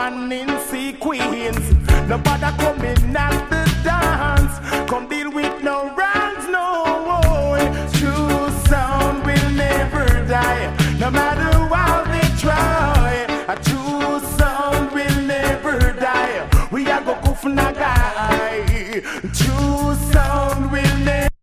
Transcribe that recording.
one in sequence. Nobody coming at the dance. Come deal with no wrongs, no way. True sound will never die. No matter how they try, a true sound will never die. We are go kufna guy. True sound.